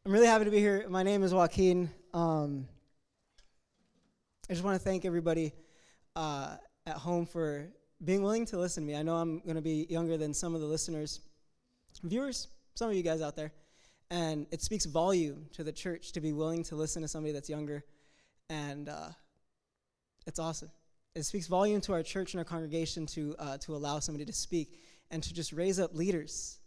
I'm really happy to be here. My name is Joaquin. I just want to thank everybody at home for being willing to listen to me. I know I'm going to be younger than some of the listeners, viewers, some of you guys out there, and it speaks volume to the church to be willing to listen to somebody that's younger, and it's awesome. It speaks volume to our church and our congregation to allow somebody to speak and to just raise up leaders.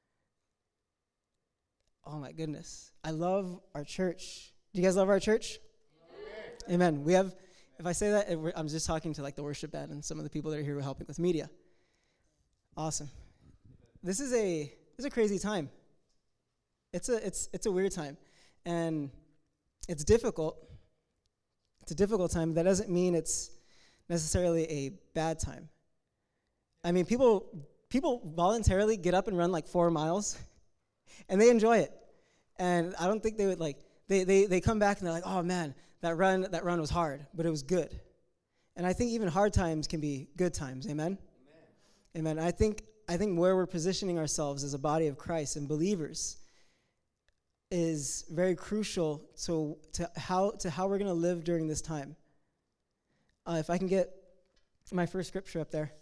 Oh my goodness. I love our church. Do you guys love our church? Amen. We have, if I say that, I'm just talking to like the worship band and some of the people that are here who are helping with media. Awesome. This is a crazy time. It's a weird time. And it's difficult. It's a difficult time. That doesn't mean it's necessarily a bad time. I mean, people voluntarily get up and run like 4 miles, and they enjoy it. And I don't think they would they come back and they're like, oh man, that run was hard, but it was good. And I think even hard times can be good times. Amen? Amen. I think where we're positioning ourselves as a body of Christ and believers is very crucial to how we're going to live during this time. If I can get my first scripture up there.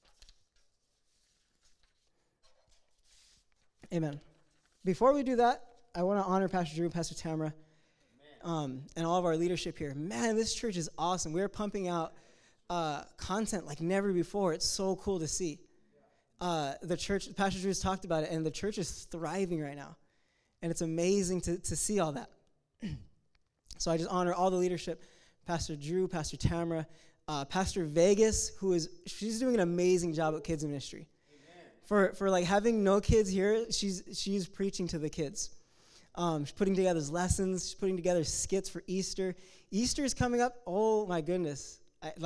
Amen. Before we do that, I want to honor Pastor Drew and Pastor Tamara and all of our leadership here. Man, this church is awesome. We're pumping out content like never before. It's so cool to see. The church, Pastor Drew's talked about it, and the church is thriving right now. And it's amazing to see all that. So I just honor all the leadership, Pastor Drew, Pastor Tamara, Pastor Vegas, she's doing an amazing job at kids ministry. For like having no kids here, she's preaching to the kids. She's putting together lessons. She's putting together skits for Easter. Easter is coming up. Oh my goodness!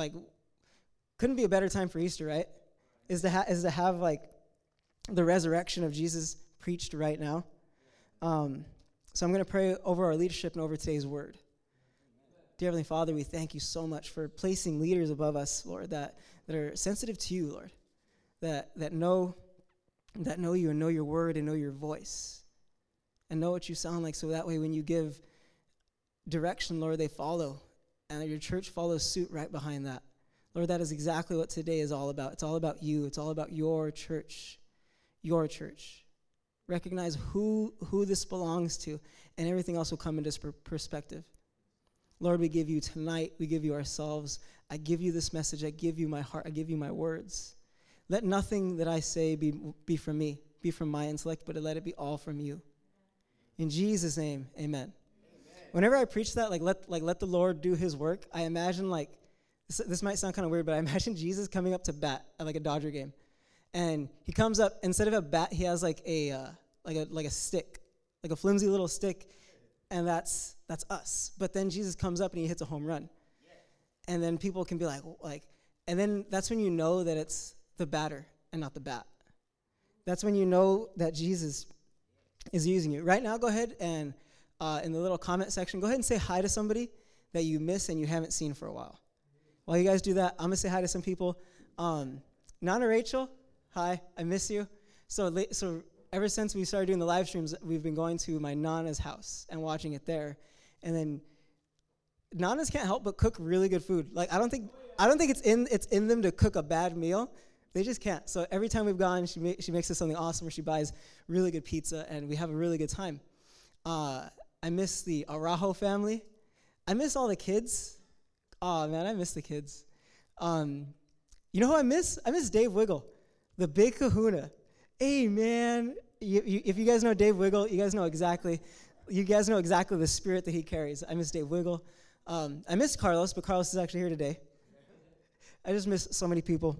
Couldn't be a better time for Easter, right? Is to have like the resurrection of Jesus preached right now. So I'm going to pray over our leadership and over today's word. Dear Heavenly Father, we thank you so much for placing leaders above us, Lord, that are sensitive to you, Lord, that know you and know your word and know your voice and know what you sound like, so that way when you give direction, Lord, they follow, and your church follows suit right behind that. Lord, that is exactly what today is all about. It's all about you. It's all about your church. Your church. Recognize who this belongs to, and everything else will come into perspective. Lord, we give you tonight. We give you ourselves. I give you this message. I give you my heart. I give you my words. Let nothing that I say be from me, be from my intellect, but let it be all from you. In Jesus' name, amen. Whenever I preach that, let the Lord do his work, I imagine this might sound kind of weird, but I imagine Jesus coming up to bat at like a Dodger game. And he comes up, instead of a bat, he has like a stick, like a flimsy little stick, and that's us. But then Jesus comes up and he hits a home run. And then people can be like, and then that's when you know that it's the batter and not the bat. That's when you know that Jesus is using you. Right now, go ahead and in the little comment section, go ahead and say hi to somebody that you miss and you haven't seen for a while. While you guys do that, I'm going to say hi to some people. Nana Rachel, hi, I miss you. So ever since we started doing the live streams, we've been going to my Nana's house and watching it there. And then Nanas can't help but cook really good food. Like I don't think it's in them to cook a bad meal. They just can't. So every time we've gone, she makes us something awesome, or she buys really good pizza, and we have a really good time. I miss the Araujo family. I miss all the kids. Oh, man, I miss the kids. You know who I miss? I miss Dave Wiggle, the big kahuna. Hey, man, if you guys know Dave Wiggle, you guys know exactly the spirit that he carries. I miss Dave Wiggle. I miss Carlos, but Carlos is actually here today. I just miss so many people.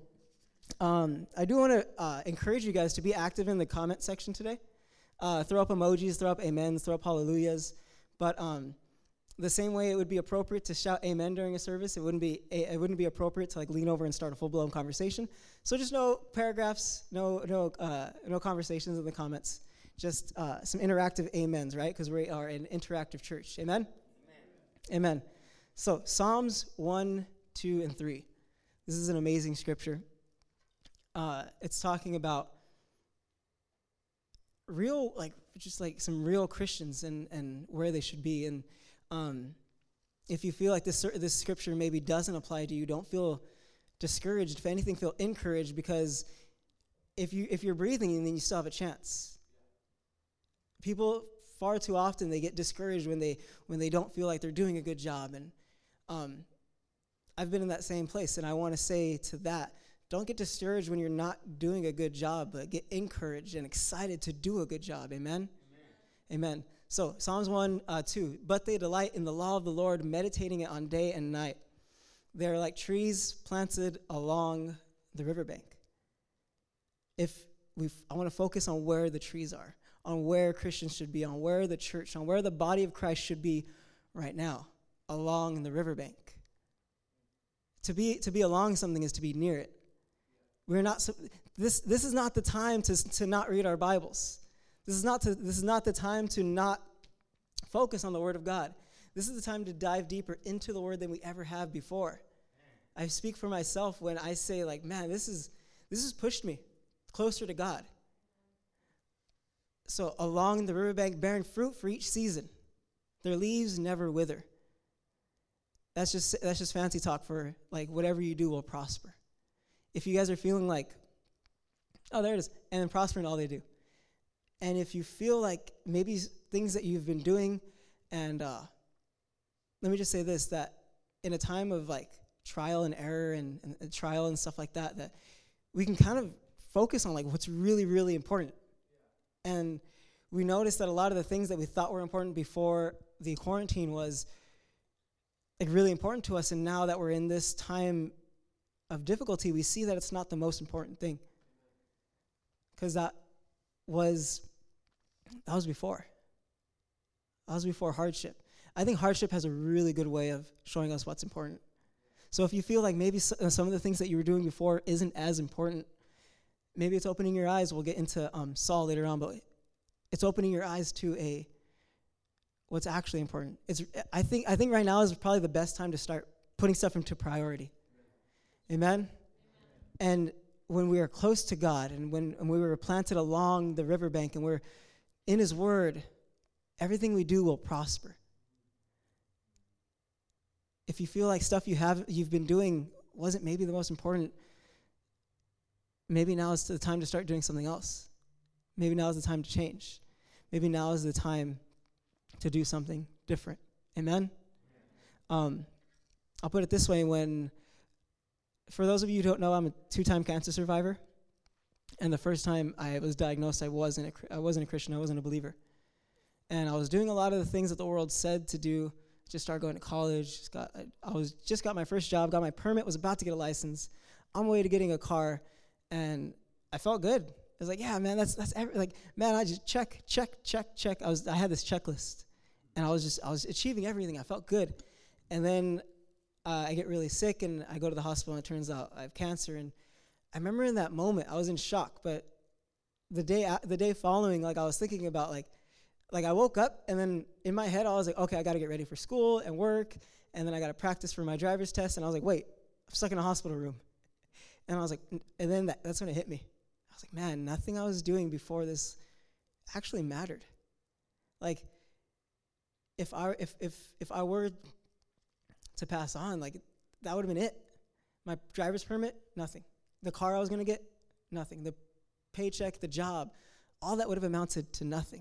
I do want to encourage you guys to be active in the comment section today. Throw up emojis, throw up amens, throw up hallelujahs. But the same way it would be appropriate to shout amen during a service, it wouldn't be appropriate to lean over and start a full-blown conversation. So just no paragraphs, no conversations in the comments. Just some interactive amens, right? Because we are an interactive church. Amen? Amen. So Psalms 1, 2, and 3. This is an amazing scripture. It's talking about real, just like some real Christians and where they should be. And if you feel like this scripture maybe doesn't apply to you, don't feel discouraged. If anything, feel encouraged, because if you're breathing, then you still have a chance. People far too often, they get discouraged when they don't feel like they're doing a good job. And I've been in that same place, and I want to say to that, don't get discouraged when you're not doing a good job, but get encouraged and excited to do a good job. Amen? Amen. So Psalms 1:2, but they delight in the law of the Lord, meditating it on day and night. They're like trees planted along the riverbank. I want to focus on where the trees are, on where Christians should be, on where the church, on where the body of Christ should be right now, along the riverbank. To be along something is to be near it. We're not. This is not the time to not read our Bibles. This is not the time to not focus on the Word of God. This is the time to dive deeper into the Word than we ever have before. I speak for myself when I say, like, man, this has pushed me closer to God. So along the riverbank, bearing fruit for each season, their leaves never wither. That's just fancy talk for, like, whatever you do will prosper. If you guys are feeling like, oh, there it is, and then prosper in all they do. And if you feel like maybe things that you've been doing, and let me just say this, that in a time of, like, trial and error and trial and stuff like that, that we can kind of focus on, like, what's really, really important. And we noticed that a lot of the things that we thought were important before the quarantine was, like, really important to us, and now that we're in this time of difficulty, we see that it's not the most important thing. Because that was before. That was before hardship. I think hardship has a really good way of showing us what's important. So if you feel like maybe some of the things that you were doing before isn't as important, maybe it's opening your eyes. We'll get into Saul later on, but it's opening your eyes to what's actually important. I think right now is probably the best time to start putting stuff into priority. Amen? And when we are close to God, and when we were planted along the riverbank, and we're in His Word, everything we do will prosper. If you feel like stuff you've been doing wasn't maybe the most important, maybe now is the time to start doing something else. Maybe now is the time to change. Maybe now is the time to do something different. Amen? I'll put it this way. For those of you who don't know, I'm a 2-time cancer survivor. And the first time I was diagnosed, I wasn't a Christian. I wasn't a believer. And I was doing a lot of the things that the world said to do. Just started going to college. Just got my first job, got my permit, was about to get a license, on my way to getting a car, and I felt good. I was like, yeah, man, that's man, I just check. I had this checklist, and I was achieving everything. I felt good, and then I get really sick, and I go to the hospital, and it turns out I have cancer. And I remember in that moment, I was in shock. But the day following, like, I was thinking about like I woke up, and then in my head, I was like, okay, I got to get ready for school and work, and then I got to practice for my driver's test. And I was like, wait, I'm stuck in a hospital room. And I was like, and then that's when it hit me. I was like, man, nothing I was doing before this actually mattered. Like, if I were to pass on, like, that would have been it. My driver's permit, nothing. The car I was going to get, nothing. The paycheck, the job, all that would have amounted to nothing.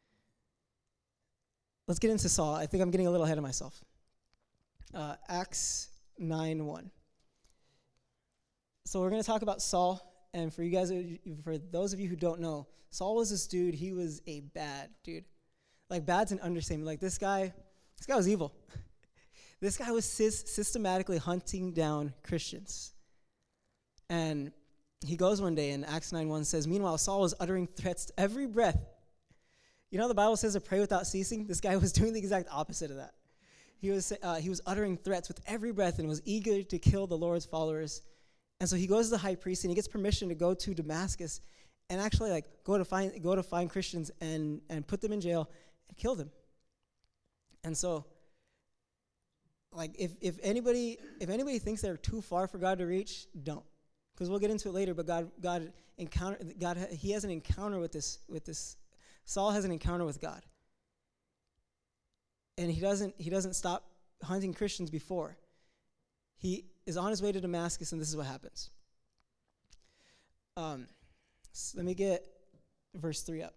Let's get into Saul. I think I'm getting a little ahead of myself. Acts 9:1. So we're going to talk about Saul, and for those of you who don't know, Saul was this dude. He was a bad dude. Like, bad's an understatement. Like, this guy was evil. This guy was systematically hunting down Christians. And he goes one day, and Acts 9:1 says, meanwhile, Saul was uttering threats every breath. You know, the Bible says to pray without ceasing. This guy was doing the exact opposite of that. He was uttering threats with every breath and was eager to kill the Lord's followers. And so he goes to the high priest, and he gets permission to go to Damascus and actually, like, go to find Christians and put them in jail and kill them. And so, like, if anybody thinks they're too far for God to reach, don't, because we'll get into it later. But God, he has an encounter with this Saul has an encounter with God. And he doesn't stop hunting Christians before. He is on his way to Damascus, and this is what happens. So let me get verse 3 up.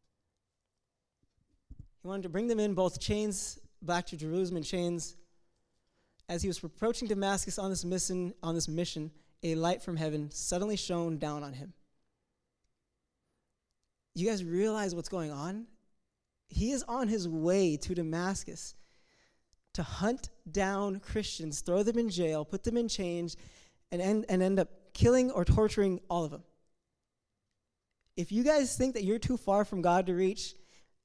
He wanted to bring them in, both chains, back to Jerusalem in chains. As he was approaching Damascus on this mission, a light from heaven suddenly shone down on him. You guys realize what's going on? He is on his way to Damascus to hunt down Christians, throw them in jail, put them in chains, and end up killing or torturing all of them. If you guys think that you're too far from God to reach,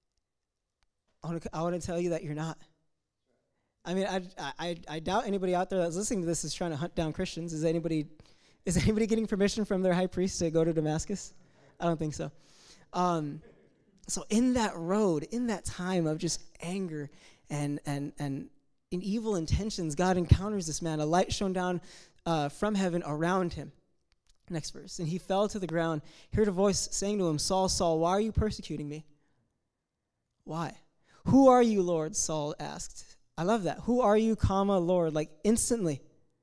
I want to tell you that you're not. I mean, I doubt anybody out there that's listening to this is trying to hunt down Christians. Is anybody getting permission from their high priest to go to Damascus? I don't think so. So in that road, in that time of just anger and in evil intentions, God encounters this man. A light shone down from heaven around him. Next verse. And he fell to the ground, heard a voice saying to him, Saul, Saul, why are you persecuting me? Why? Who are you, Lord? Saul asked. I love that. Who are you, comma, Lord? Like instantly.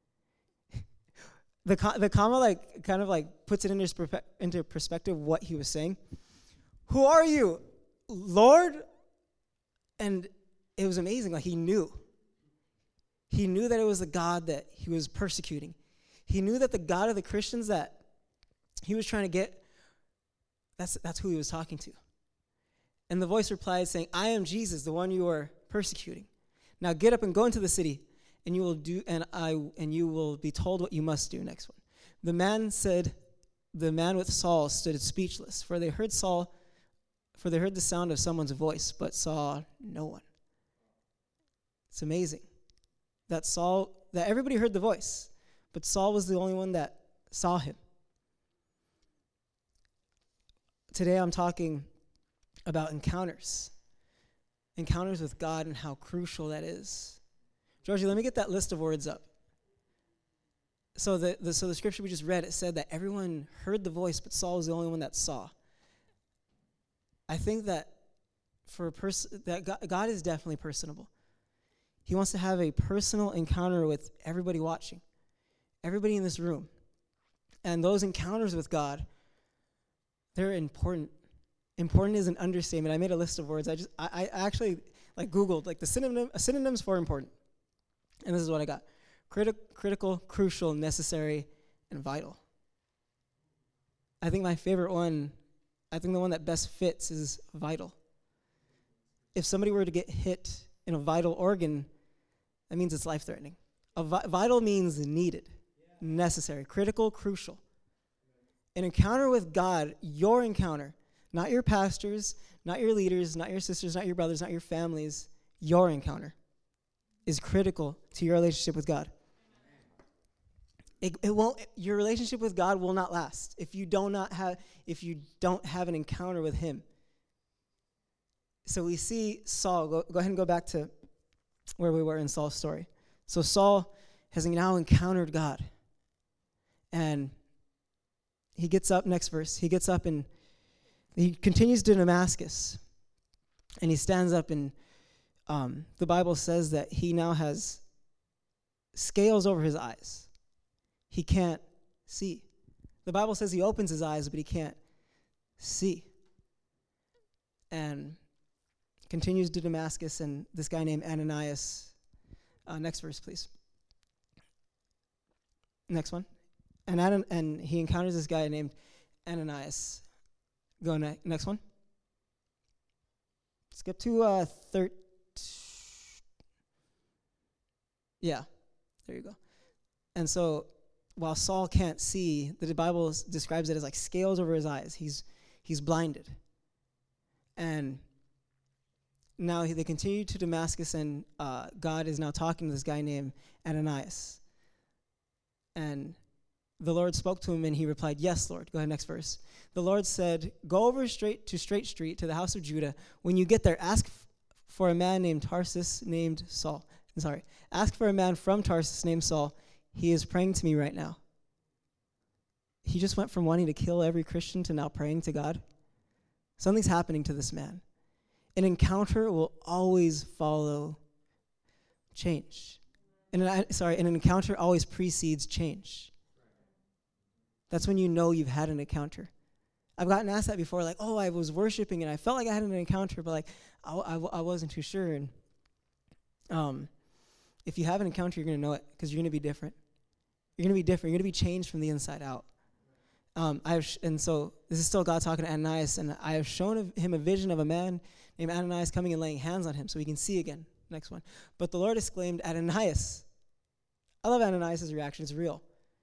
The comma kind of puts it into perspective what he was saying. Who are you, Lord? And it was amazing. Like he knew. He knew that it was the God that he was persecuting. He knew that the God of the Christians that he was trying to get, that's who he was talking to. And the voice replied saying, I am Jesus, the one you are persecuting. Now get up and go into the city, and you will be told what you must do. Next one. The man with Saul stood speechless, for they heard the sound of someone's voice, but saw no one. It's amazing that everybody heard the voice, but Saul was the only one that saw him. Today I'm talking about encounters with God and how crucial that is. Georgie, let me get that list of words up. So the scripture we just read, it said that everyone heard the voice, but Saul was the only one that saw. I think that God is definitely personable. He wants to have a personal encounter with everybody watching, everybody in this room. And those encounters with God, they're important. Important is an understatement. I made a list of words. I actually Googled the synonyms for important. And this is what I got. Critical, crucial, necessary, and vital. I think my favorite one, the one that best fits is vital. If somebody were to get hit in a vital organ, that means it's life-threatening. Vital means needed, necessary, critical, crucial. An encounter with God, your encounter, not your pastors, not your leaders, not your sisters, not your brothers, not your families, your encounter is critical to your relationship with God. Your relationship with God will not last if you don't have an encounter with him. So we see Saul, go ahead and go back to where we were in Saul's story. So Saul has now encountered God. And he gets up, next verse, he gets up and he continues to Damascus. And he stands up and the Bible says that he now has scales over his eyes. He can't see. The Bible says he opens his eyes, but he can't see. And continues to Damascus, and this guy named Ananias. Next verse, please. Next one. And he encounters this guy named Ananias. Go next one. Skip to 13. Yeah, there you go. And so while Saul can't see, the Bible describes it as like scales over his eyes. He's blinded. And now they continue to Damascus, and God is now talking to this guy named Ananias. And the Lord spoke to him, and he replied, yes, Lord. Go ahead, next verse. The Lord said, go over Straight Street to the house of Judah. When you get there, ask for a man named Tarsus named Saul. Ask for a man from Tarsus named Saul. He is praying to me right now. He just went from wanting to kill every Christian to now praying to God. Something's happening to this man. An encounter will always follow change. An encounter always precedes change. That's when you know you've had an encounter. I've gotten asked that before, like, oh, I was worshiping and I felt like I had an encounter, but like, I wasn't too sure. And if you have an encounter, you're going to know it because you're going to be different. You're going to be different. You're going to be changed from the inside out. And so this is still God talking to Ananias, and I have shown him a vision of a man named Ananias coming and laying hands on him so he can see again. Next one. But the Lord exclaimed, Ananias. I love Ananias' reaction. It's real.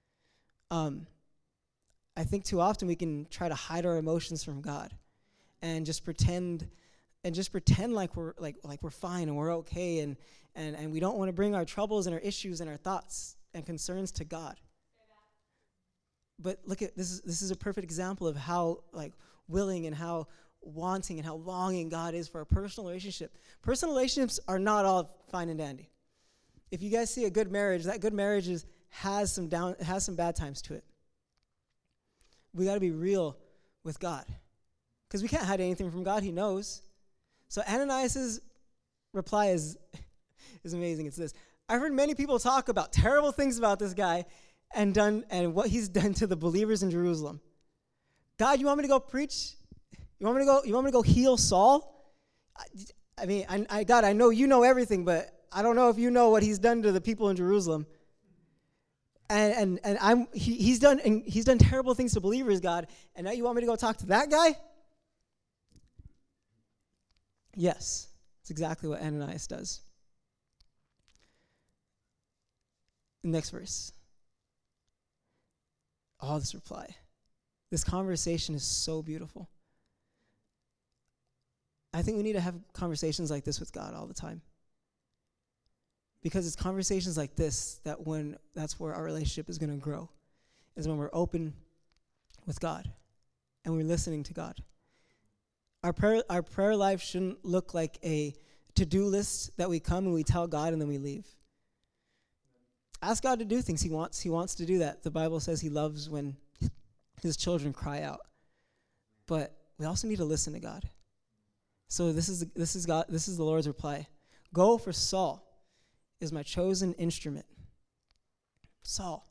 I think too often we can try to hide our emotions from God and just pretend like we're fine and we're okay and we don't want to bring our troubles and our issues and our thoughts and concerns to God. But look at this is a perfect example of how like willing and how wanting and how longing God is for a personal relationship. Personal relationships are not all fine and dandy. If you guys see a good marriage, that good marriage has some bad times to it. We got to be real with God because we can't hide anything from God. He knows. So Ananias' reply is amazing. It's this: I've heard many people talk about terrible things about this guy and what he's done to the believers in Jerusalem. God, you want me to go preach? You want me to go heal Saul? I mean, God, I know you know everything, but I don't know if you know what he's done to the people in Jerusalem. And he's done terrible things to believers, God, and now you want me to go talk to that guy? Yes, that's exactly what Ananias does. Next verse. Oh, this reply. This conversation is so beautiful. I think we need to have conversations like this with God all the time. Because it's conversations like this that's where our relationship is going to grow, is when we're open with God and we're listening to God. Our prayer life shouldn't look like a to-do list that we come and we tell God and then we leave. Ask God to do things He wants. He wants to do that. The Bible says He loves when His children cry out. But we also need to listen to God. So this is the Lord's reply. Go, for Saul is my chosen instrument. Saul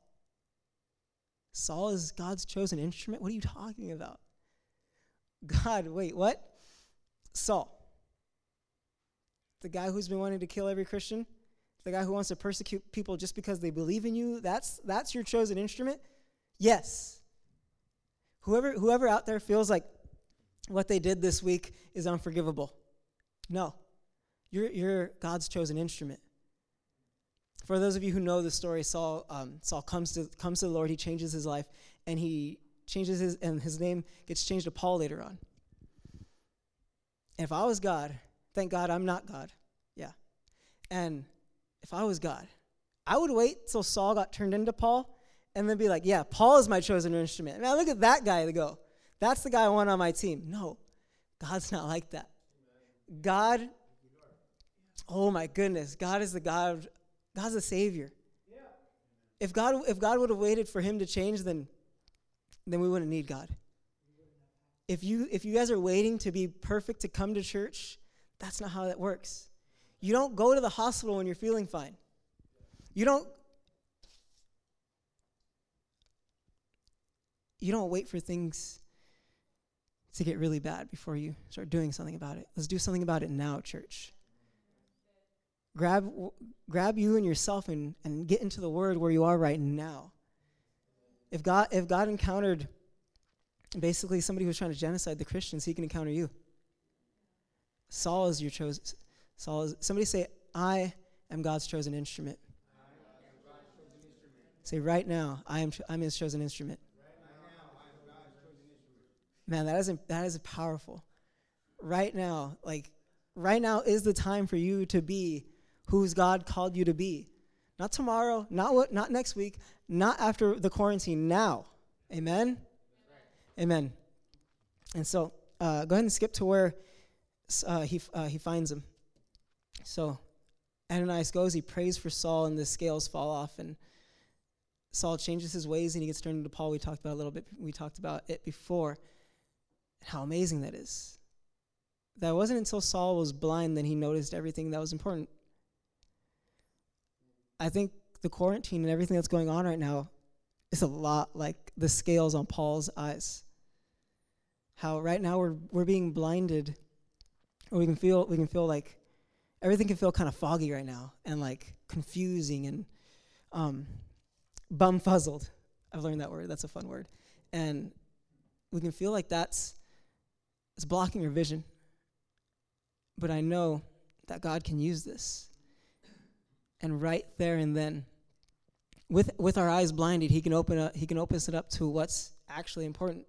is God's chosen instrument? What are you talking about? God, wait, what? Saul. The guy who's been wanting to kill every Christian? The guy who wants to persecute people just because they believe in you? That's your chosen instrument? Yes. Whoever out there feels like what they did this week is unforgivable. No. You're God's chosen instrument. For those of you who know the story, Saul comes to the Lord. He changes his life, and his name gets changed to Paul later on. And if I was God, thank God I'm not God. Yeah. And if I was God, I would wait till Saul got turned into Paul, and then be like, yeah, Paul is my chosen instrument. Man, look at that guy to go. That's the guy I want on my team. No, God's not like that. God, oh my goodness, God is the God. God's a Savior. Yeah. If God would have waited for Him to change, then we wouldn't need God. If you guys are waiting to be perfect to come to church, that's not how that works. You don't go to the hospital when you're feeling fine. You don't wait for things to get really bad before you start doing something about it. Let's do something about it now, church. Grab you and yourself and get into the Word where you are right now. If God encountered basically somebody who was trying to genocide the Christians, He can encounter you. Saul is your chosen. Somebody say, I am God's chosen instrument. Say, right now, I'm His chosen instrument. Man, that is powerful. Right now is the time for you to be who's God called you to be. Not tomorrow, not next week, not after the quarantine, now. Amen? Right. Amen. And so go ahead and skip to where he finds him. So Ananias goes, he prays for Saul, and the scales fall off, and Saul changes his ways, and he gets turned into Paul. We talked about it before, and how amazing that is. that it wasn't until Saul was blind that he noticed everything that was important. I think the quarantine and everything that's going on right now is a lot like the scales on Paul's eyes. How right now we're being blinded, or we can feel like everything can feel kind of foggy right now and like confusing and bumfuzzled. I've learned that word. That's a fun word. And we can feel like it's blocking your vision. But I know that God can use this. And right there and then, with our eyes blinded, he can open us up to what's actually important.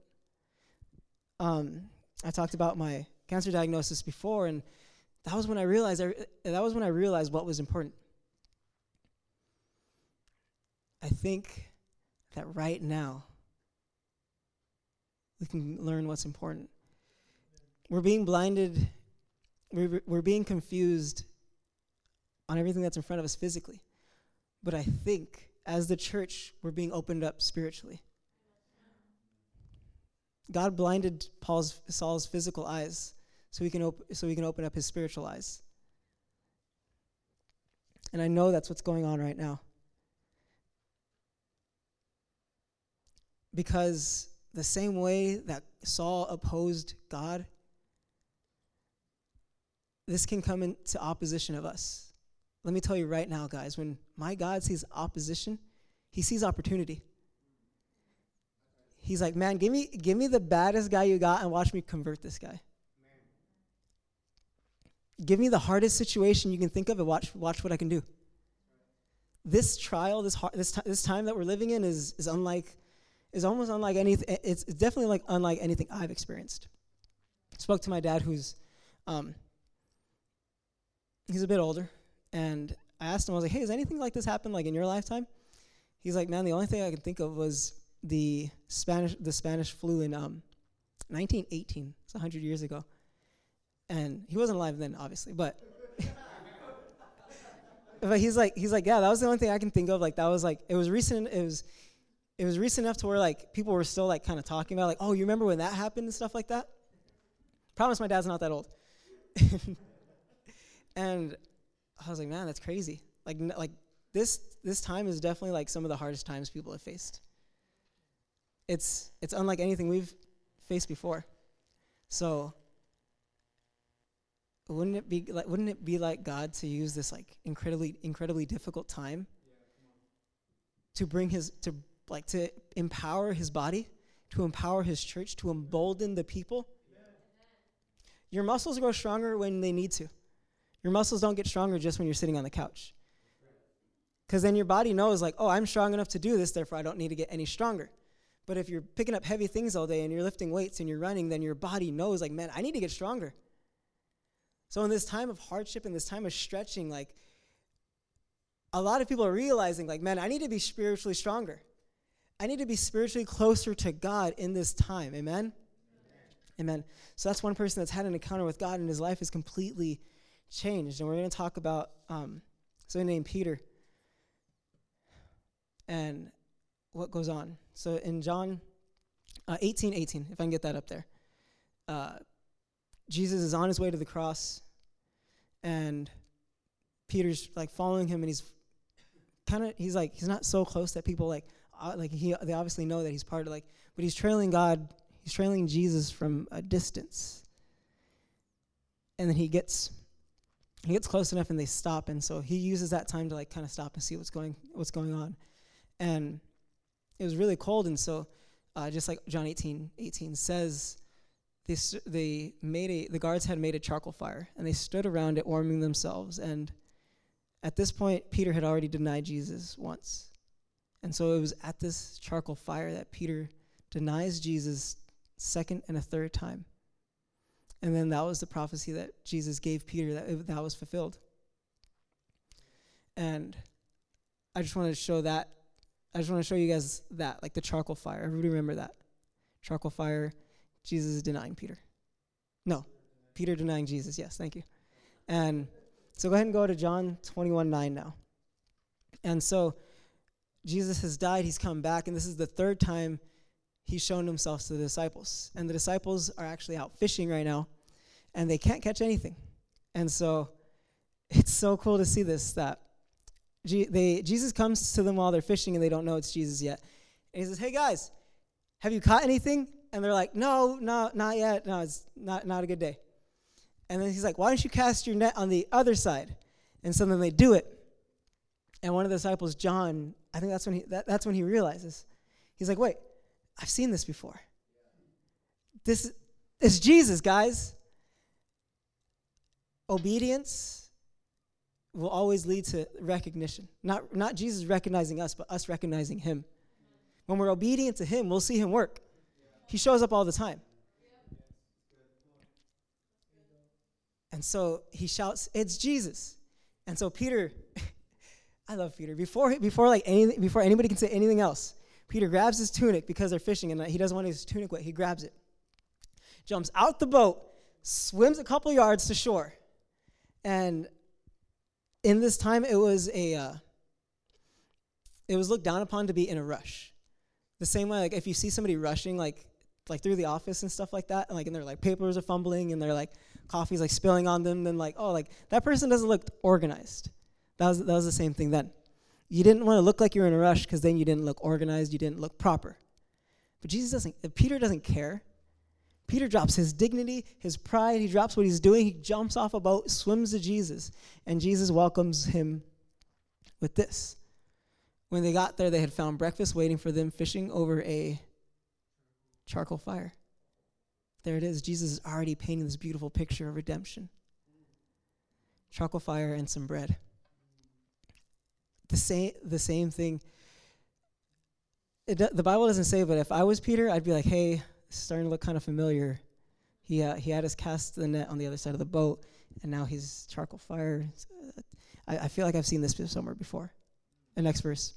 I talked about my cancer diagnosis before, and that was when I realized what was important. I think that right now we can learn what's important. We're being blinded. We're being confused on everything that's in front of us physically. But I think as the church, we're being opened up spiritually. God blinded Saul's physical eyes so he can open up his spiritual eyes. And I know that's what's going on right now. Because the same way that Saul opposed God, this can come into opposition of us. Let me tell you right now, guys, when my God sees opposition, he sees opportunity. He's like, man, give me the baddest guy you got and watch me convert this guy. Give me the hardest situation you can think of and watch what I can do. This trial, this time that we're living in is almost unlike anything. It's definitely like unlike anything I've experienced. I spoke to my dad, who's he's a bit older, and I asked him, I was like, hey, has anything like this happened like in your lifetime? He's like, man, the only thing I can think of was the Spanish flu in 1918. It's 100 years ago. And he wasn't alive then, obviously, but but he's like, yeah, that was the only thing I can think of. Like, that was like, it was recent enough to where like people were still like kind of talking about like, oh, you remember when that happened and stuff like that? Promise my dad's not that old. And I was like, man, that's crazy. Like this time is definitely like some of the hardest times people have faced. It's unlike anything we've faced before. So wouldn't it be like God to use this like incredibly difficult time to bring to empower his body, to empower his church, to embolden the people? Your muscles grow stronger when they need to. Your muscles don't get stronger just when you're sitting on the couch. Because then your body knows like, oh, I'm strong enough to do this, therefore I don't need to get any stronger. But if you're picking up heavy things all day and you're lifting weights and you're running, then your body knows like, man, I need to get stronger. So in this time of hardship and this time of stretching, like a lot of people are realizing like, man, I need to be spiritually stronger. I need to be spiritually closer to God in this time. Amen? Amen. So that's one person that's had an encounter with God and his life is completely changed. And we're going to talk about somebody named Peter and what goes on. So in John 18:18, if I can get that up there, Jesus is on his way to the cross, and Peter's like following him, and he's not so close that people they obviously know that he's part of but he's trailing God, he's trailing Jesus from a distance, and then he gets close enough, and they stop, and so he uses that time to kind of stop and see what's going on, and it was really cold, and so just like John 18:18 says, the guards had made a charcoal fire, and they stood around it warming themselves. And at this point, Peter had already denied Jesus once. And so it was at this charcoal fire that Peter denies Jesus second and a third time. And then that was the prophecy that Jesus gave Peter, that was fulfilled. And I just wanted to show that. I just want to show you guys that, like the charcoal fire. Everybody remember that? Charcoal fire. Jesus is denying Peter. No, Peter denying Jesus. Yes, thank you. And so go ahead and go to John 21:9 now. And so Jesus has died. He's come back. And this is the third time he's shown himself to the disciples. And the disciples are actually out fishing right now. and they can't catch anything. And so it's so cool to see this, that Jesus comes to them while they're fishing and they don't know it's Jesus yet. And he says, hey guys, have you caught anything? And they're like, no, not yet. No, it's not a good day. And then he's like, why don't you cast your net on the other side? And so then they do it. And one of the disciples, John, I think that's when he realizes. He's like, wait, I've seen this before. It's Jesus, guys. Obedience will always lead to recognition. Not Jesus recognizing us, but us recognizing him. When we're obedient to him, we'll see him work. He shows up all the time. And so he shouts, it's Jesus. And so Peter, I love Peter. Before anybody can say anything else, Peter grabs his tunic because they're fishing and he doesn't want his tunic wet. He grabs it, jumps out the boat, swims a couple yards to shore. And in this time, it was looked down upon to be in a rush. The same way, like if you see somebody rushing, like through the office and stuff like that, and their papers are fumbling and their coffee's spilling on them, then that person doesn't look organized. That was the same thing then. You didn't want to look like you were in a rush because then you didn't look organized, you didn't look proper. But Peter doesn't care. Peter drops his dignity, his pride, he drops what he's doing, he jumps off a boat, swims to Jesus, and Jesus welcomes him with this. When they got there, they had found breakfast waiting for them, fishing over a charcoal fire. There it is. Jesus is already painting this beautiful picture of redemption. Charcoal fire and some bread. The same thing. The Bible doesn't say, but if I was Peter, I'd be like, hey, it's starting to look kind of familiar. He had us cast the net on the other side of the boat, and now he's charcoal fire. I feel like I've seen this somewhere before. The next verse.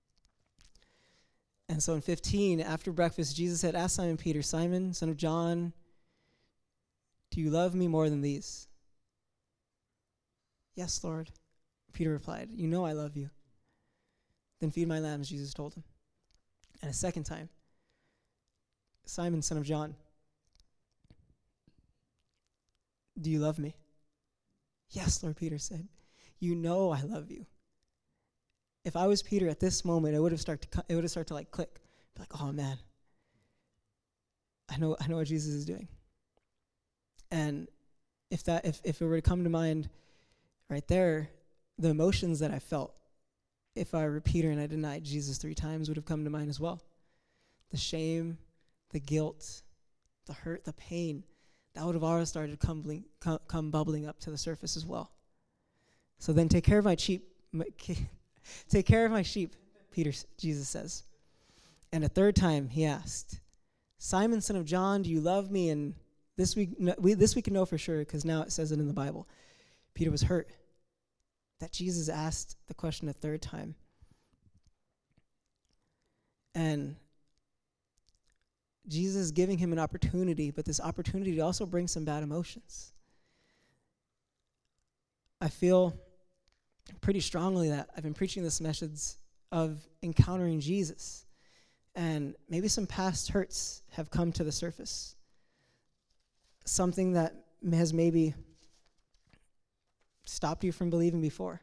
And so in 15, after breakfast, Jesus had asked Simon Peter, Simon, son of John, do you love me more than these? Yes, Lord. Peter replied, you know I love you. Then feed my lambs, Jesus told him. And a second time, Simon, son of John, do you love me? Yes, Lord, Peter said, you know I love you. If I was Peter at this moment, it would have started to click. Be like, oh man, I know what Jesus is doing. And if it were to come to mind right there, the emotions that I felt if I were Peter and I denied Jesus 3 times would have come to mind as well. The shame, the guilt, the hurt, the pain, that would have already started come bubbling up to the surface as well. So then take care of my sheep, Jesus says. And a third time he asked, Simon, son of John, do you love me? And this we can know for sure because now it says it in the Bible. Peter was hurt that Jesus asked the question a third time. And Jesus is giving him an opportunity, but this opportunity also brings some bad emotions. I feel pretty strongly that I've been preaching this message of encountering Jesus, and maybe some past hurts have come to the surface. Something that has maybe stopped you from believing before.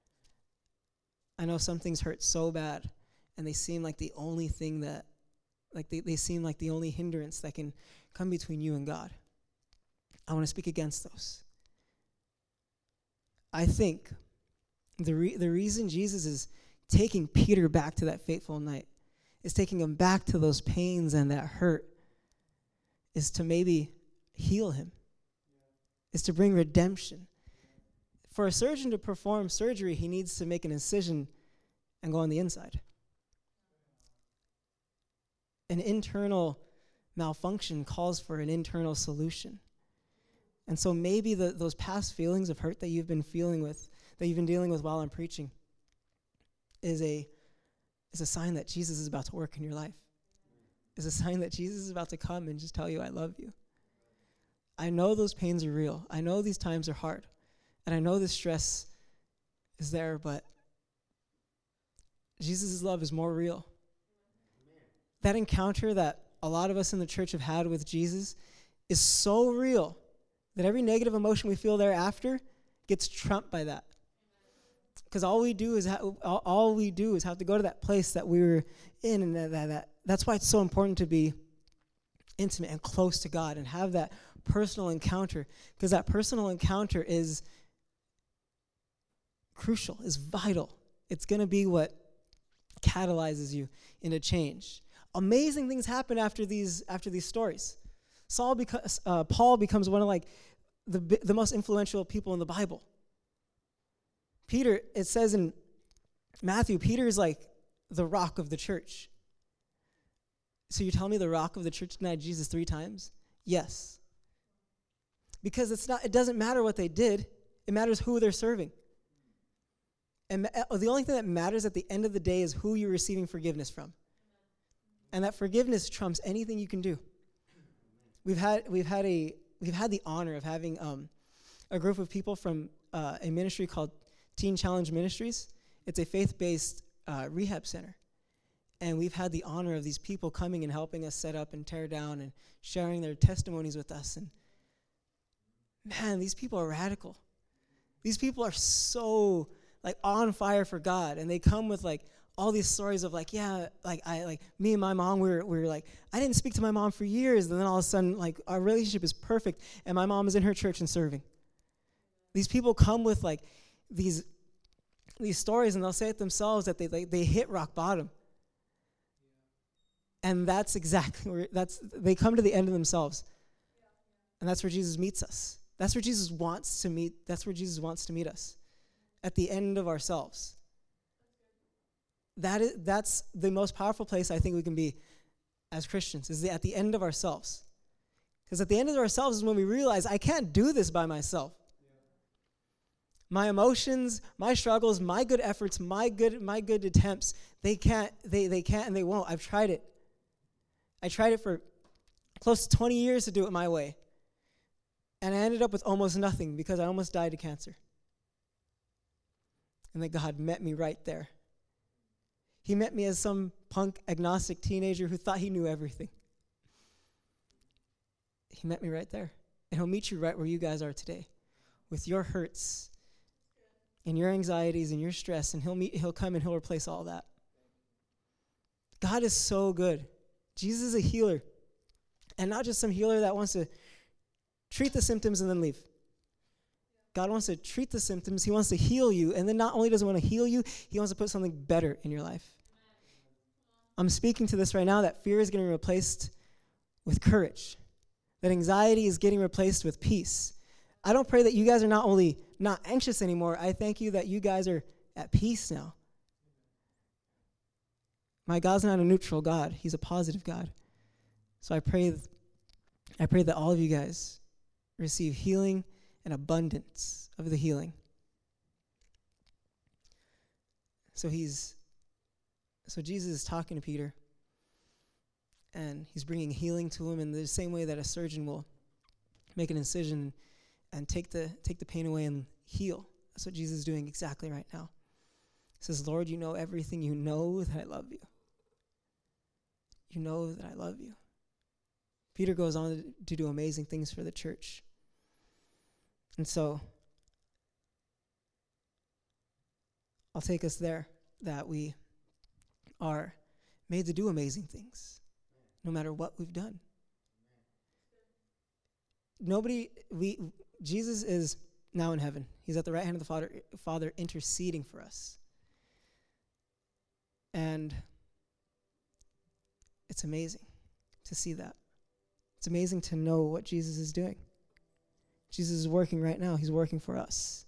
I know some things hurt so bad, and they seem like the only thing that, they seem like the only hindrance that can come between you and God. I want to speak against those. I think the reason Jesus is taking Peter back to that fateful night, is taking him back to those pains and that hurt, is to maybe heal him, is to bring redemption. For a surgeon to perform surgery, he needs to make an incision and go on the inside. An internal malfunction calls for an internal solution. And so maybe those past feelings of hurt that you've been dealing with while I'm preaching is a sign that Jesus is about to work in your life. Is a sign that Jesus is about to come and just tell you, I love you. I know those pains are real. I know these times are hard. And I know this stress is there, but Jesus' love is more real. That encounter that a lot of us in the church have had with Jesus is so real That every negative emotion we feel thereafter gets trumped by that. Because all we do is have to go to that place that we were in, and that's why it's so important to be intimate and close to God and have that personal encounter, because that personal encounter is crucial, is vital. It's going to be what catalyzes you into change. Amazing things happen after these stories. Paul becomes one of like the most influential people in the Bible. Peter, it says in Matthew, Peter is like the rock of the church. So you're telling me the rock of the church denied Jesus 3 times? Yes. Because it doesn't matter what they did, it matters who they're serving. And the only thing that matters at the end of the day is who you're receiving forgiveness from. And that forgiveness trumps anything you can do. We've had the honor of having a group of people from a ministry called Teen Challenge Ministries. It's a faith-based rehab center. And we've had the honor of these people coming and helping us set up and tear down and sharing their testimonies with us. And man, these people are radical. These people are so like on fire for God, and they come with like all these stories of like, yeah, like me and my mom, we were like, I didn't speak to my mom for years, and then all of a sudden like our relationship is perfect, and my mom is in her church and serving. These people come with like these stories, and they'll say it themselves that they hit rock bottom. And that's exactly where they come to the end of themselves. And that's where Jesus meets us. That's where Jesus wants to meet us. At the end of ourselves. That's the most powerful place I think we can be as Christians, is at the end of ourselves. Because at the end of ourselves is when we realize I can't do this by myself. My emotions, my struggles, my good efforts, my good attempts, they can't and they won't. I've tried it. I tried it for close to 20 years to do it my way. And I ended up with almost nothing because I almost died of cancer. And that God met me right there. He met me as some punk agnostic teenager who thought he knew everything. He met me right there. And he'll meet you right where you guys are today, with your hurts and your anxieties and your stress, and he'll come and he'll replace all that. God is so good. Jesus is a healer. And not just some healer that wants to treat the symptoms and then leave. God wants to treat the symptoms. He wants to heal you. And then not only does he want to heal you, he wants to put something better in your life. I'm speaking to this right now, that fear is getting replaced with courage. That anxiety is getting replaced with peace. I don't pray that you guys are not only not anxious anymore. I thank you that you guys are at peace now. My God's not a neutral God. He's a positive God. So I pray that all of you guys receive healing and abundance of the healing. So Jesus is talking to Peter, and he's bringing healing to him in the same way that a surgeon will make an incision and take the pain away and heal. That's what Jesus is doing exactly right now. He says, Lord, you know everything. You know that I love you. You know that I love you. Peter goes on to do amazing things for the church. And so I'll take us there, that we are made to do amazing things, no matter what we've done. Jesus is now in heaven. He's at the right hand of the Father interceding for us. And it's amazing to see that. It's amazing to know what Jesus is doing. Jesus is working right now. He's working for us.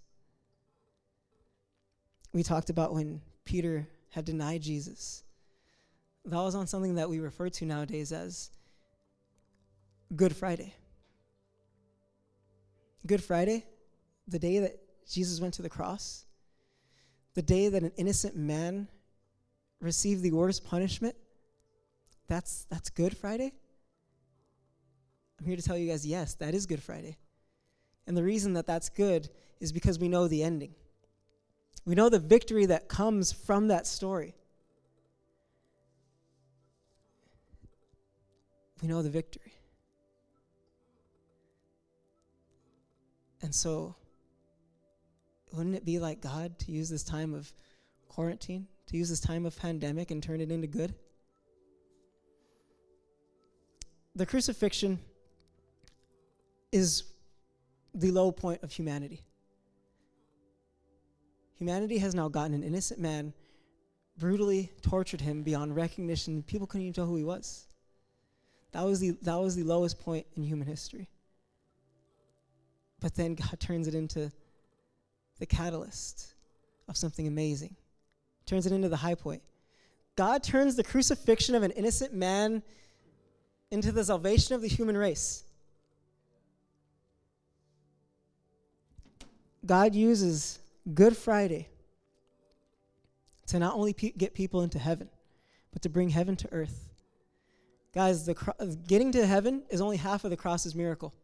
We talked about when Peter had denied Jesus. That was on something that we refer to nowadays as Good Friday. Good Friday, the day that Jesus went to the cross, the day that an innocent man received the worst punishment, that's Good Friday? I'm here to tell you guys, yes, that is Good Friday. And the reason that that's good is because we know the ending. We know the victory that comes from that story. We know the victory. And so, wouldn't it be like God to use this time of quarantine, to use this time of pandemic and turn it into good? The crucifixion is the low point of humanity. Humanity has now gotten an innocent man, brutally tortured him beyond recognition. People couldn't even tell who he was. That was the lowest point in human history. But then God turns it into the catalyst of something amazing. Turns it into the high point. God turns the crucifixion of an innocent man into the salvation of the human race. God uses Good Friday to not only get people into heaven, but to bring heaven to earth. Guys, getting to heaven is only half of the cross's miracle.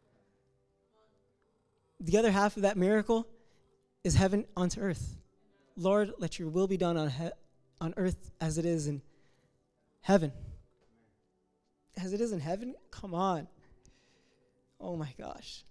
The other half of that miracle is heaven onto earth. Lord, let your will be done on earth as it is in heaven. As it is in heaven? Come on. Oh my gosh.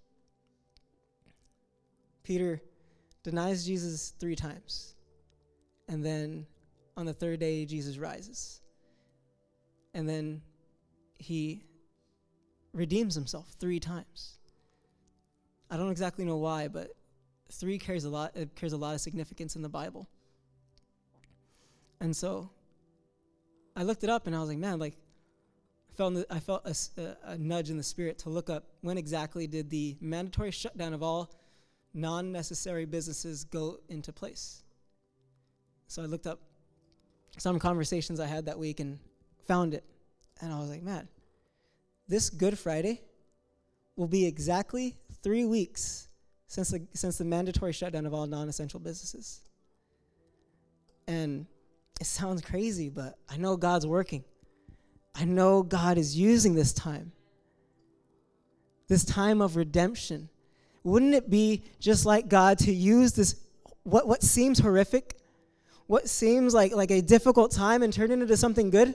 Peter denies Jesus 3 times. And then on the 3rd day, Jesus rises. And then he redeems himself 3 times. I don't exactly know why, but 3 carries a lot. It carries a lot of significance in the Bible. And so I looked it up, and I was like, man, like I felt a nudge in the spirit to look up when exactly did the mandatory shutdown of all non-necessary businesses go into place. So I looked up some conversations I had that week and found it. And I was like, man, this Good Friday will be exactly 3 weeks since the mandatory shutdown of all non-essential businesses. And it sounds crazy, but I know God's working. I know God is using this time of redemption. Wouldn't it be just like God to use this, what seems horrific, what seems like a difficult time, and turn it into something good?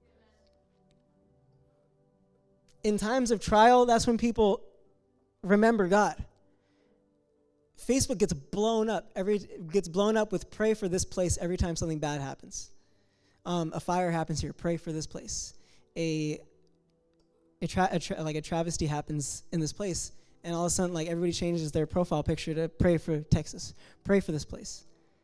In times of trial, that's when people remember God. Facebook gets blown up with pray for this place every time something bad happens. A fire happens here, pray for this place. A travesty happens in this place, and all of a sudden, like, everybody changes their profile picture to pray for Texas, pray for this place.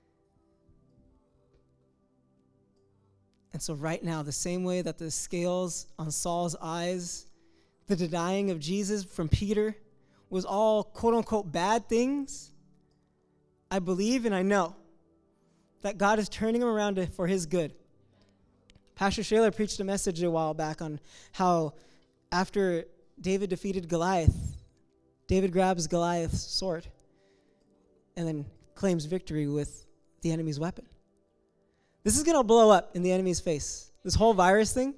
And so right now, the same way that the scales on Saul's eyes, the denying of Jesus from Peter was all quote-unquote bad things, I believe and I know that God is turning him around for his good. Pastor Shaler preached a message a while back on how after David defeated Goliath, David grabs Goliath's sword and then claims victory with the enemy's weapon. This is going to blow up in the enemy's face. This whole virus thing.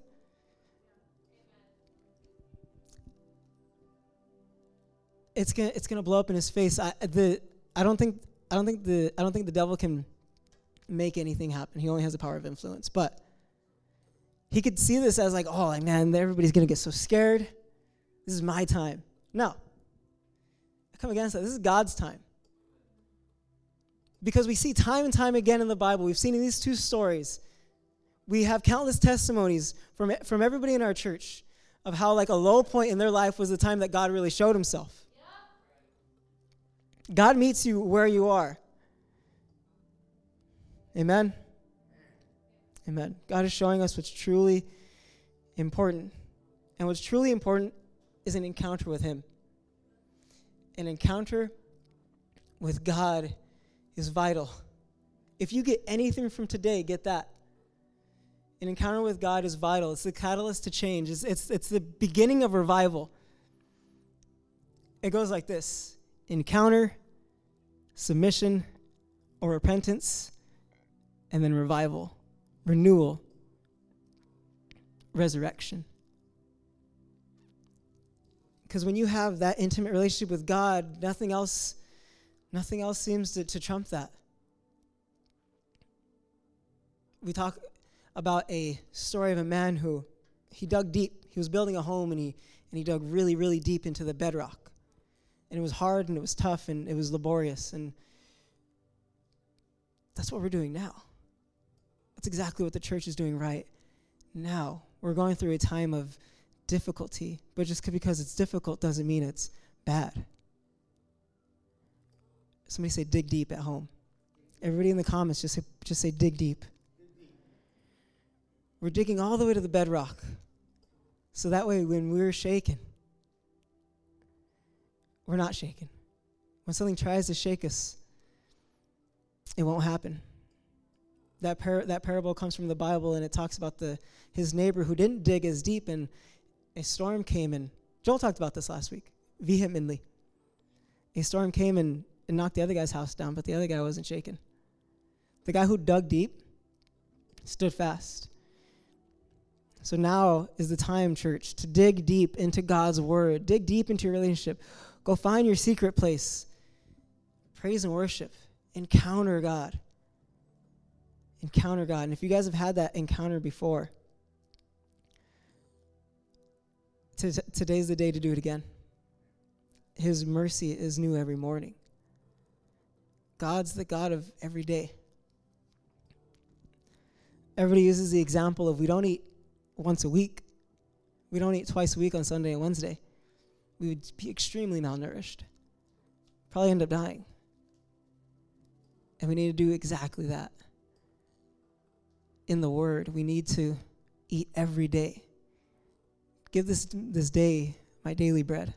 It's gonna blow up in his face. I don't think the devil can make anything happen. He only has the power of influence. But he could see this as like, oh, like, man, everybody's gonna get so scared. This is my time. No. I come against that. This is God's time. Because we see time and time again in the Bible, we've seen in these 2 stories, we have countless testimonies from everybody in our church of how, like, a low point in their life was the time that God really showed himself. God meets you where you are. Amen? Amen. God is showing us what's truly important. And what's truly important is an encounter with him. An encounter with God is vital. If you get anything from today, get that. An encounter with God is vital. It's the catalyst to change. It's the beginning of revival. It goes like this. Encounter, submission, or repentance, and then revival, renewal, resurrection. Because when you have that intimate relationship with God, nothing else seems to trump that. We talk about a story of a man who he dug deep. He was building a home, and he dug really, really deep into the bedrock. And it was hard, and it was tough, and it was laborious. And that's what we're doing now. That's exactly what the church is doing right now. We're going through a time of difficulty, but just because it's difficult doesn't mean it's bad. Somebody say dig deep at home. Everybody in the comments, just say dig deep. We're digging all the way to the bedrock. So that way when we're shaken, we're not shaken. When something tries to shake us, it won't happen. That parable comes from the Bible, and it talks about his neighbor who didn't dig as deep, and a storm came, and Joel talked about this last week, vehemently. A storm came and knocked the other guy's house down, but the other guy wasn't shaken. The guy who dug deep stood fast. So now is the time, church, to dig deep into God's word. Dig deep into your relationship. Go find your secret place. Praise and worship. Encounter God. Encounter God. And if you guys have had that encounter before, today's the day to do it again. His mercy is new every morning. God's the God of every day. Everybody uses the example of we don't eat once a week. We don't eat twice a week on Sunday and Wednesday. We would be extremely malnourished. Probably end up dying. And we need to do exactly that. In the Word, we need to eat every day. Give this day my daily bread.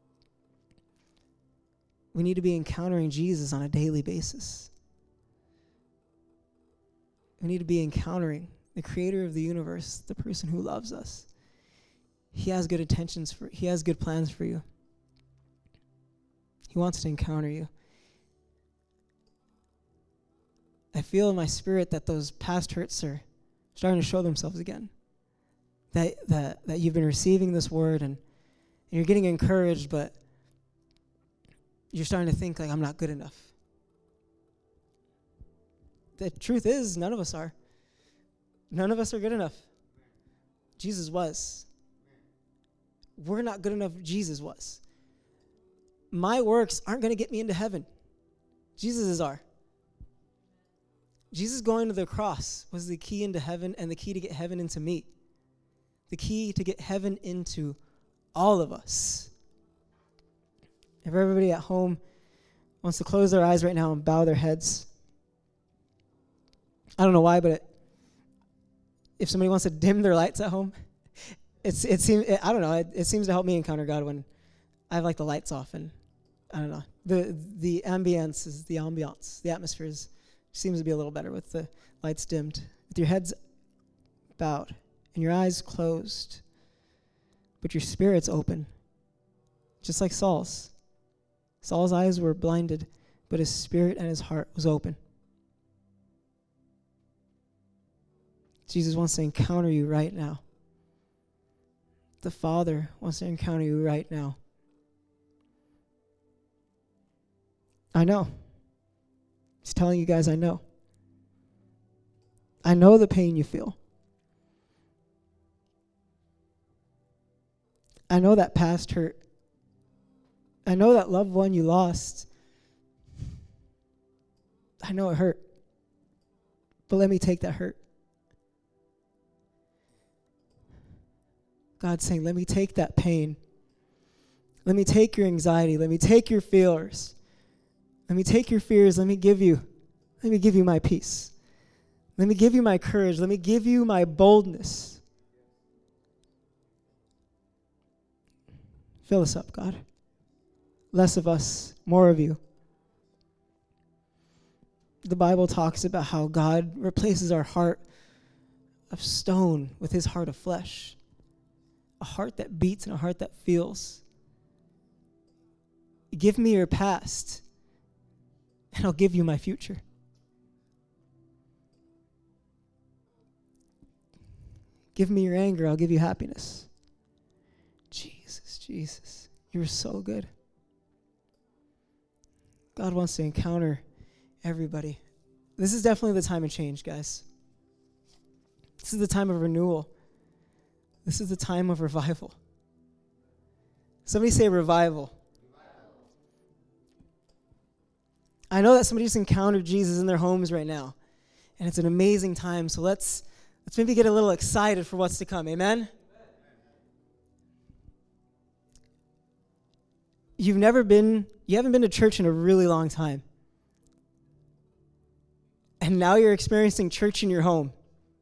We need to be encountering Jesus on a daily basis. We need to be encountering the creator of the universe, the person who loves us. He has good intentions he has good plans for you. He wants to encounter you. I feel in my spirit that those past hurts are starting to show themselves again. That you've been receiving this word and you're getting encouraged, but you're starting to think like, I'm not good enough. The truth is, none of us are. None of us are good enough. Jesus was. We're not good enough. Jesus was. My works aren't going to get me into heaven. Jesus are. Jesus going to the cross was the key into heaven and the key to get heaven into me. The key to get heaven into all of us. If everybody at home wants to close their eyes right now and bow their heads. I don't know why, but if somebody wants to dim their lights at home, it seems to help me encounter God when I have like the lights off and I don't know. The ambience, the atmosphere seems to be a little better with the lights dimmed. With your heads bowed and your eyes closed, but your spirit's open. Just like Saul's. Saul's eyes were blinded, but his spirit and his heart was open. Jesus wants to encounter you right now. The Father wants to encounter you right now. I know. He's telling you guys, I know. I know the pain you feel. I know that past hurt. I know that loved one you lost. I know it hurt. But let me take that hurt. God's saying, let me take that pain. Let me take your anxiety. Let me take your fears. Let me take your fears. Let me give you my peace. Let me give you my courage. Let me give you my boldness. Fill us up, God. Less of us, more of you. The Bible talks about how God replaces our heart of stone with his heart of flesh. A heart that beats and a heart that feels. Give me your past, and I'll give you my future. Give me your anger, I'll give you happiness. Jesus, you're so good. God wants to encounter everybody. This is definitely the time of change, guys. This is the time of renewal. This is the time of revival. Somebody say revival. I know that somebody just encountered Jesus in their homes right now, and it's an amazing time. So let's maybe get a little excited for what's to come. Amen? You haven't been to church in a really long time. And now you're experiencing church in your home.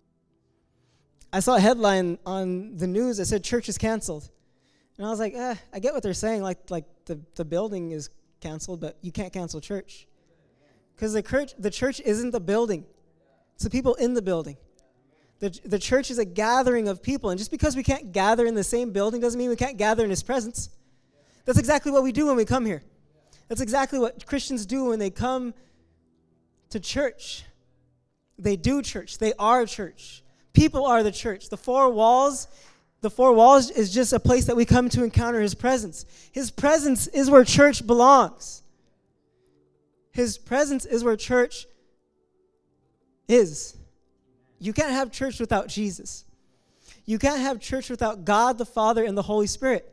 I saw a headline on the news that said church is canceled. And I was like, I get what they're saying, like the building is canceled, but you can't cancel church. Because the church isn't the building. It's the people in the building. The church is a gathering of people. And just because we can't gather in the same building doesn't mean we can't gather in his presence. That's exactly what we do when we come here. That's exactly what Christians do when they come to church. They do church. They are church. People are the church. The four walls is just a place that we come to encounter his presence. His presence is where church belongs. His presence is where church is. You can't have church without Jesus. You can't have church without God the Father and the Holy Spirit.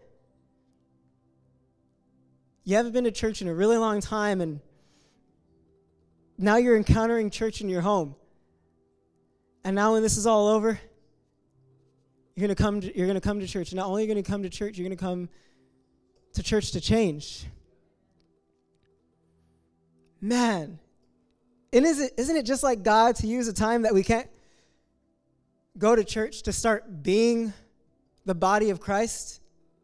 You haven't been to church in a really long time, and now you're encountering church in your home. And now when this is all over, you're going to come to church. Not only are you going to come to church, you're going to come to church to change. Man, and isn't it just like God to use a time that we can't go to church to start being the body of Christ?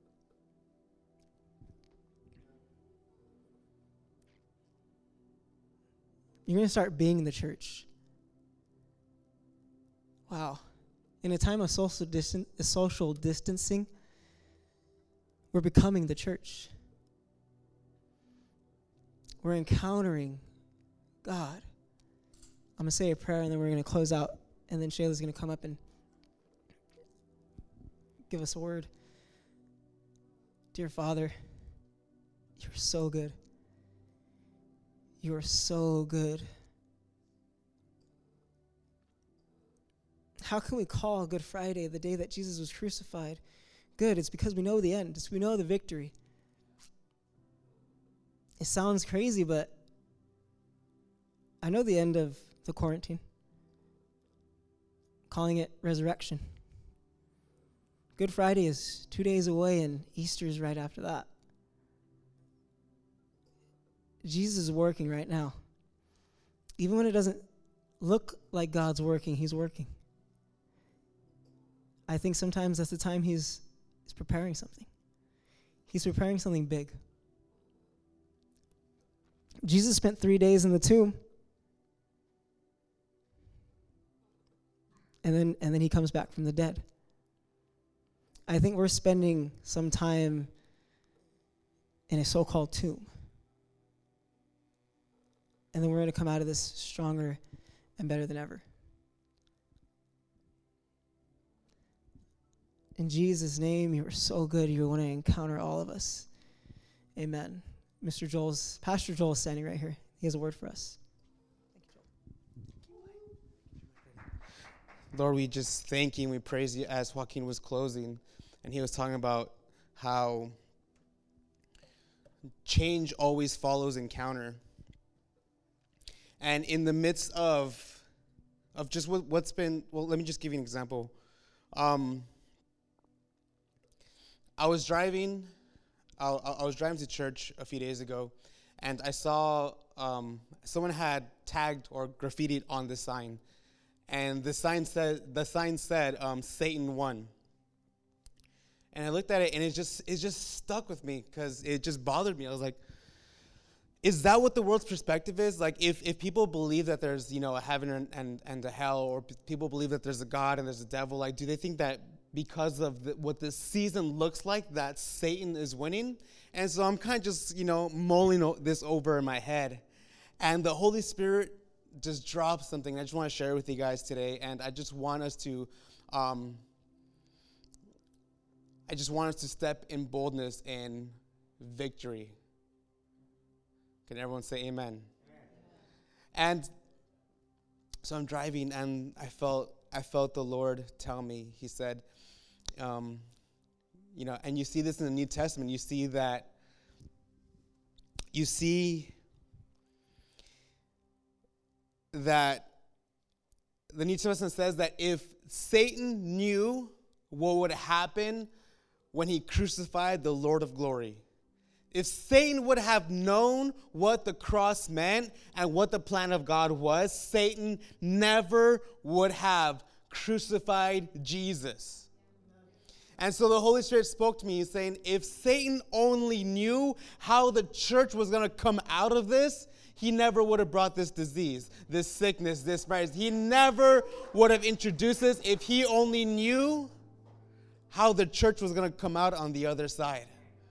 You're going to start being the church. Wow. In a time of social distancing, we're becoming the church. We're encountering God. I'm going to say a prayer, and then we're going to close out, and then Shayla's going to come up and give us a word. Dear Father, you're so good. You are so good. How can we call Good Friday, the day that Jesus was crucified, good? It's because we know the end. We know the victory. It sounds crazy, but I know the end of the quarantine. Calling it resurrection. Good Friday is 2 days away, and Easter is right after that. Jesus is working right now. Even when it doesn't look like God's working, he's working. I think sometimes that's the time he's preparing something. He's preparing something big. Jesus spent 3 days in the tomb. And then he comes back from the dead. I think we're spending some time in a so-called tomb. And then we're going to come out of this stronger and better than ever. In Jesus' name, you are so good. You want to encounter all of us. Amen. Pastor Joel is standing right here. He has a word for us. Lord, we just thank you and we praise you as Joaquin was closing. And he was talking about how change always follows encounter. And in the midst of just what's been, well, let me just give you an example. I was driving to church a few days ago, and I saw someone had tagged or graffitied on the sign, and the sign said Satan won. And I looked at it, and it just stuck with me because it just bothered me. I was like, is that what the world's perspective is? Like, if people believe that there's, a heaven and a hell, or people believe that there's a God and there's a devil, like, do they think that because of what this season looks like, that Satan is winning? And so I'm kind of just, mulling this over in my head. And the Holy Spirit just dropped something I just want to share with you guys today. And I just want us to, step in boldness and victory. Can everyone say amen? Amen? And so I'm driving, and I felt the Lord tell me. He said, and you see this in the New Testament. You see that the New Testament says that if Satan knew what would happen when he crucified the Lord of glory, if Satan would have known what the cross meant and what the plan of God was, Satan never would have crucified Jesus. And so the Holy Spirit spoke to me saying, if Satan only knew how the church was going to come out of this, he never would have brought this disease, this sickness, this virus. He never would have introduced this if he only knew how the church was going to come out on the other side.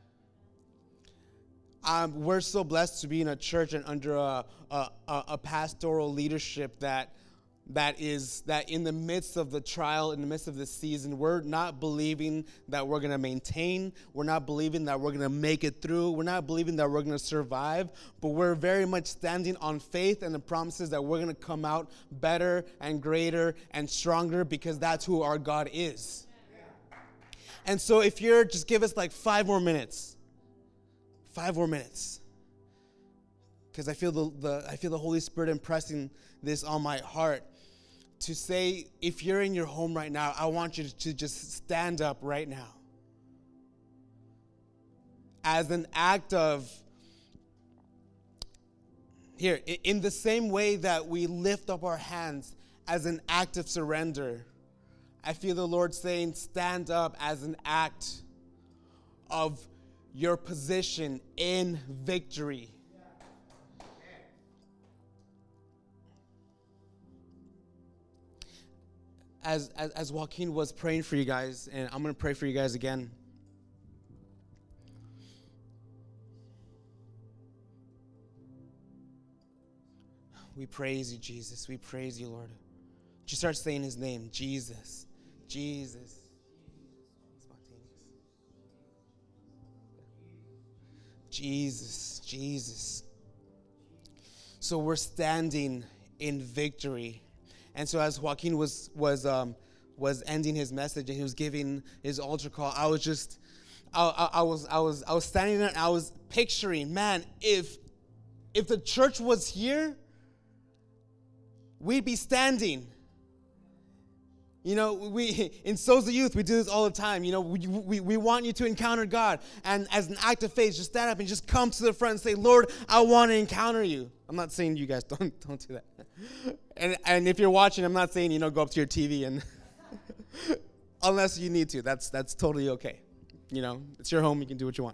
We're so blessed to be in a church and under a pastoral leadership that in the midst of the trial, in the midst of the season, we're not believing that we're going to maintain. We're not believing that we're going to make it through. We're not believing that we're going to survive. But we're very much standing on faith and the promises that we're going to come out better and greater and stronger because that's who our God is. And so if you're, just give us like 5 more minutes. 5 more minutes. Because I feel the Holy Spirit impressing this on my heart. To say, if you're in your home right now, I want you to just stand up right now. As an act of, here, in the same way that we lift up our hands as an act of surrender, I feel the Lord saying, stand up as an act of your position in victory. As Joaquin was praying for you guys, and I'm going to pray for you guys again. We praise you, Jesus. We praise you, Lord. Just start saying his name, Jesus. Jesus. Jesus. Jesus. So we're standing in victory. And so as Joaquin was ending his message and he was giving his altar call, I was standing there and I was picturing, man, if the church was here, we'd be standing. You know, we in Souls of Youth, we do this all the time. You know, we want you to encounter God. And as an act of faith, just stand up and just come to the front and say, Lord, I want to encounter you. I'm not saying you guys don't do that. And if you're watching, I'm not saying, go up to your TV and unless you need to. That's totally okay. It's your home. You can do what you want.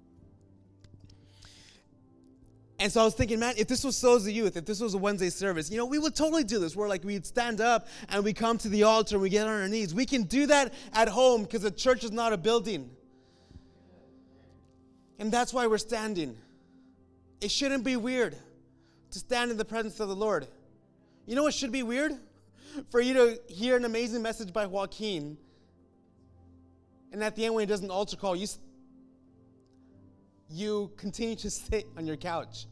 And so I was thinking, man, if this was Souls of Youth, if this was a Wednesday service, we would totally do this. Where we'd stand up and we come to the altar and we get on our knees. We can do that at home because the church is not a building. And that's why we're standing. It shouldn't be weird to stand in the presence of the Lord. You know what should be weird? For you to hear an amazing message by Joaquin, and at the end when he does an altar call, you continue to sit on your couch.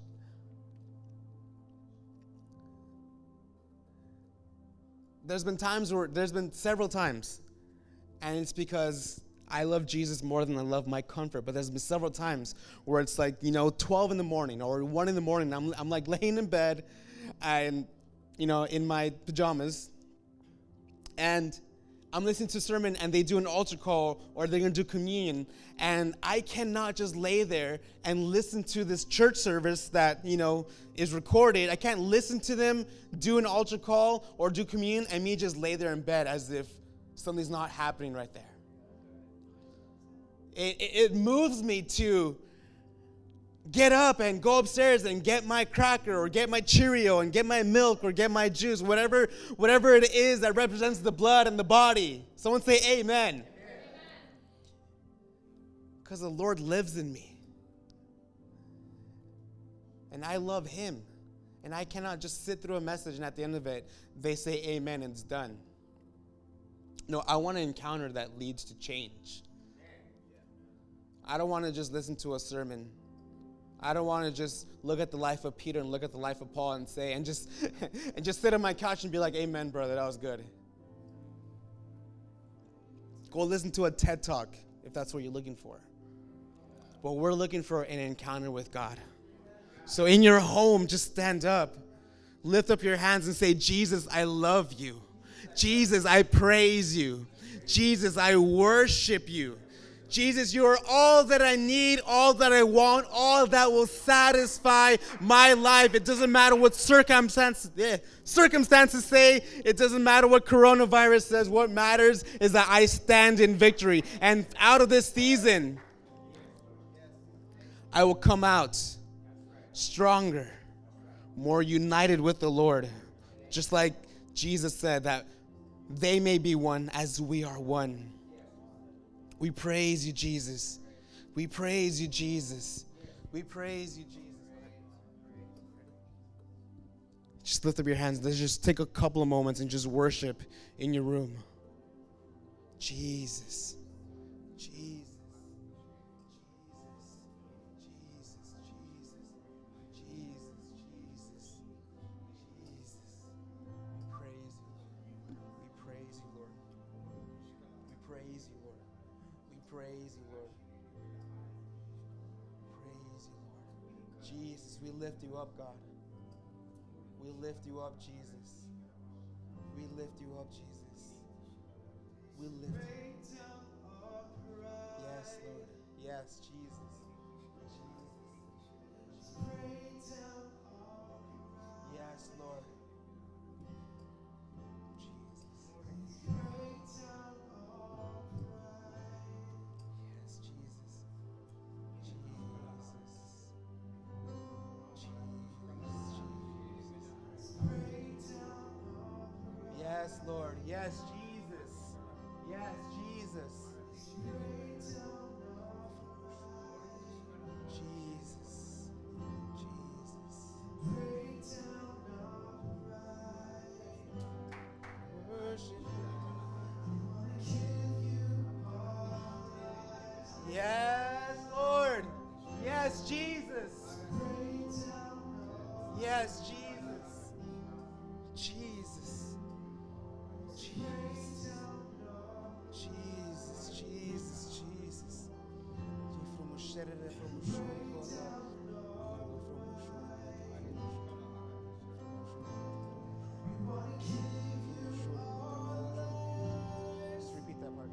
There's been several times, and it's because I love Jesus more than I love my comfort, but there's been several times where it's 12 in the morning or 1 in the morning, I'm laying in bed and, in my pajamas, and I'm listening to a sermon and they do an altar call or they're going to do communion, and I cannot just lay there and listen to this church service that, is recorded. I can't listen to them do an altar call or do communion and me just lay there in bed as if something's not happening right there. It moves me to get up and go upstairs and get my cracker or get my Cheerio and get my milk or get my juice, whatever it is that represents the blood and the body. Someone say amen. Because the Lord lives in me. And I love him. And I cannot just sit through a message and at the end of it, they say amen and it's done. No, I want to encounter that leads to change. I don't want to just listen to a sermon. I don't want to just look at the life of Peter and look at the life of Paul and say, and just sit on my couch and be like, amen, brother, that was good. Go listen to a TED Talk if that's what you're looking for. But we're looking for an encounter with God. So in your home, just stand up. Lift up your hands and say, Jesus, I love you. Jesus, I praise you. Jesus, I worship you. Jesus, you are all that I need, all that I want, all that will satisfy my life. It doesn't matter what circumstances say. It doesn't matter what coronavirus says. What matters is that I stand in victory. And out of this season, I will come out stronger, more united with the Lord. Just like Jesus said, that they may be one as we are one. We praise you, Jesus. We praise you, Jesus. We praise you, Jesus. Just lift up your hands. Let's just take a couple of moments and just worship in your room. Jesus. Jesus. Praise you, Lord. Praise you, Lord. Jesus, we lift you up, God. We lift you up, Jesus. We lift you up, Jesus. We lift you up. Yes, Lord. Yes, Jesus. Yes, Lord. Yes, Lord. Yes, Jesus. Yes, Jesus. Jesus. Jesus. Worship you. Yes, Lord. Yes, Jesus. Yes, Jesus. Jesus. Jesus. Jesus. Jesus. Jesus. Just repeat that part.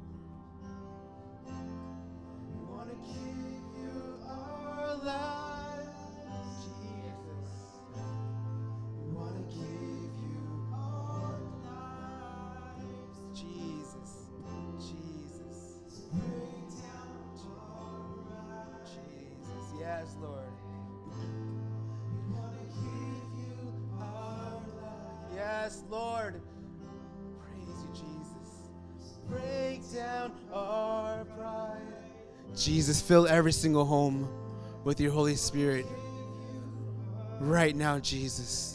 We want to give you our lives, Jesus. We want to give you our lives, Jesus. Jesus. Jesus. Yes, Lord. We want to give you our lives. Yes, Lord. Praise you, Jesus. Break down our pride. Jesus, fill every single home with your Holy Spirit right now, Jesus.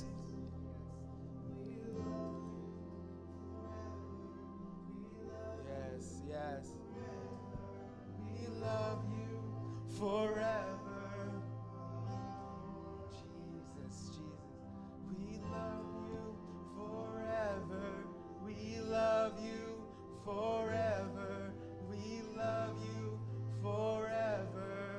Yes, yes. We love you forever. Jesus, Jesus. We love you forever. We love you forever. We love you forever.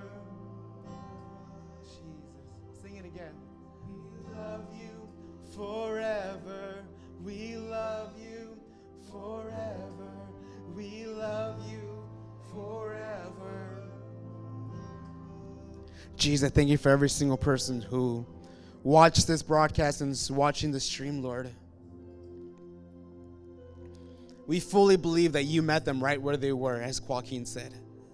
Jesus. Sing it again. We love you forever. We love you forever. We love you forever. Jesus, I thank you for every single person who watched this broadcast and is watching the stream, Lord. We fully believe that you met them right where they were, as Joaquin said.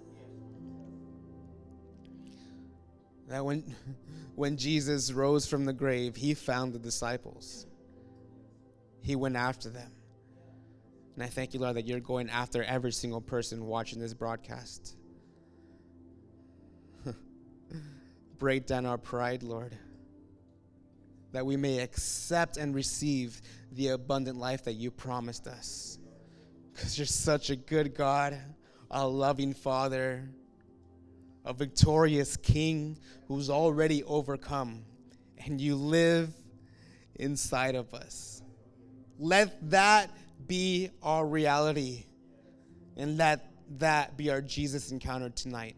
That when Jesus rose from the grave, he found the disciples. He went after them. And I thank you, Lord, that you're going after every single person watching this broadcast. Break down our pride, Lord, that we may accept and receive the abundant life that you promised us. Because you're such a good God, a loving Father, a victorious King who's already overcome, and you live inside of us. Let that be our reality, and let that be our Jesus encounter tonight.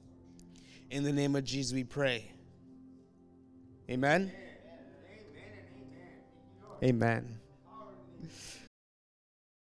In the name of Jesus we pray. Amen. Amen.